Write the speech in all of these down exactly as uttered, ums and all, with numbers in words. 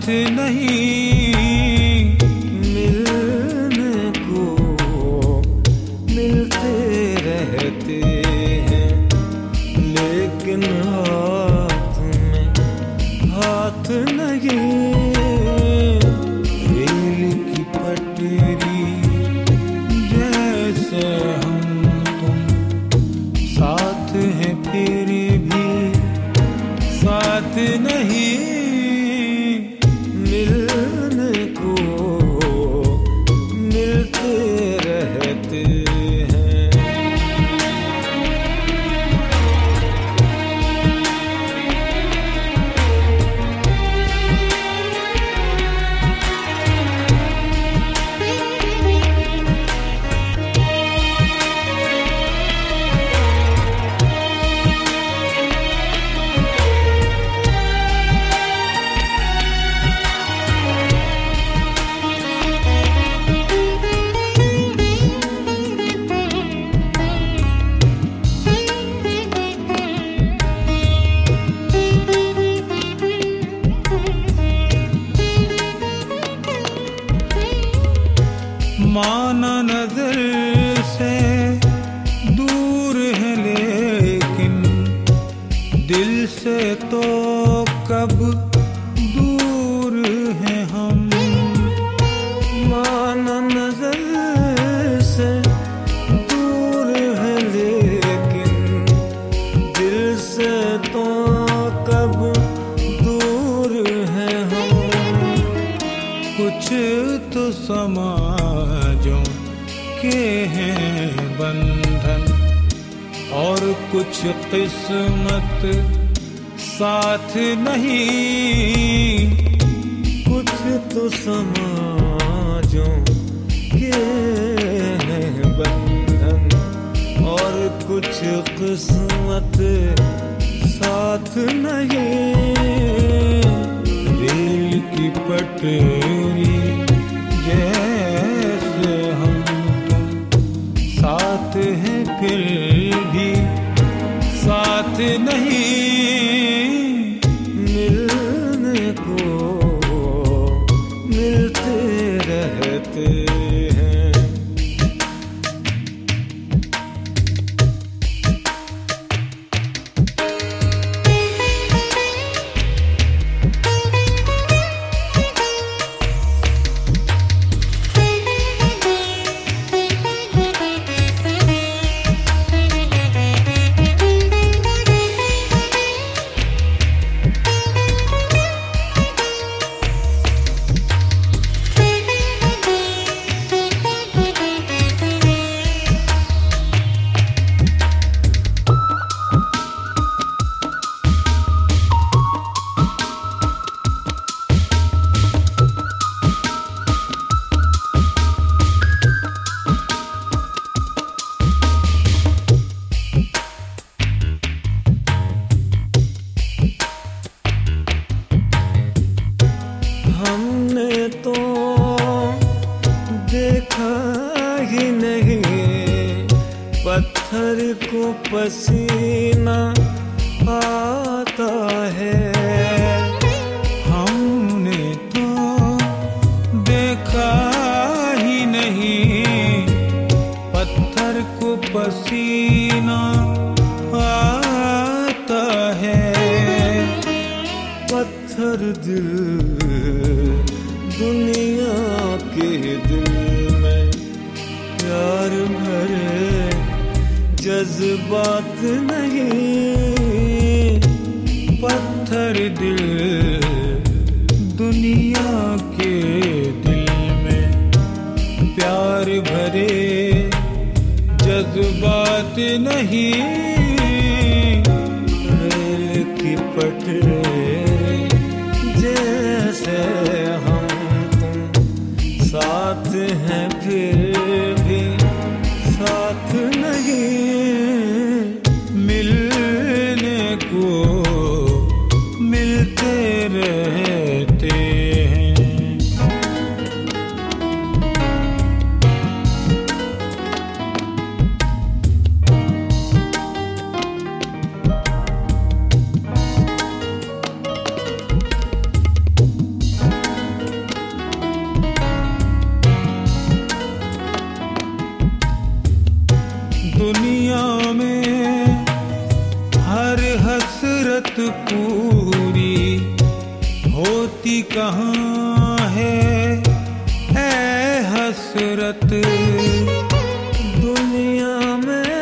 नहीं मिलने को मिलते रहते हैं, लेकिन हाथ में हाथ नहीं। रेल की पटरी जैसे हम तुम साथ हैं फिर भी साथ नहीं मिलने को मिलते रहते हैं। माना नजर से दूर है लेकिन दिल से तो कब दूर हैं हम। माना नजर से दूर है लेकिन दिल से तो कब दूर हैं हम। कुछ तो समाजों के हैं बंधन और कुछ किस्मत साथ नहीं। कुछ तो समाजों के हैं बंधन और कुछ किस्मत साथ नहीं। रेल की पटरी जैसे हम तुम साथ हैं फिर भी साथ नहीं मिलने को मिलते रहते हैं। हमने तो देखा ही नहीं पत्थर को पसीना आता है। हमने तो देखा ही नहीं पत्थर को पसीना आता है। पत्थर दिल दुनिया के दिल में प्यार भरे जज्बात नहीं। पत्थर दिल दुनिया के दिल में प्यार भरे जज्बात नहीं। रेल की पटरी जैसे हम तुम साथ हैं फिर भी साथ नहीं मिलने को मिलते रहते हैं। होती कहाँ है ऐ हसरत दुनिया में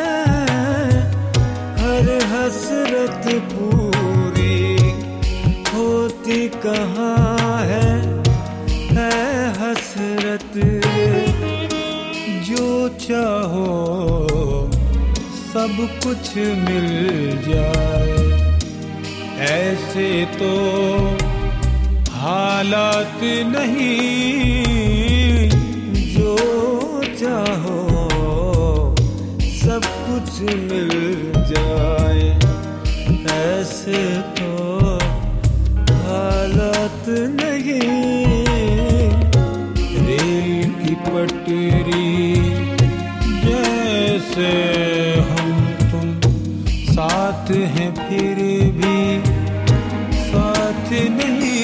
हर हसरत पूरी होती कहाँ है ऐ हसरत जो चाहो सब कुछ मिल जाए ऐसे तो हालात नहीं जो चाहो सब कुछ मिल जाए ऐसे तो हालात नहीं रेल की पटरी जैसे हम तुम साथ हैं फिर भी साथ नहीं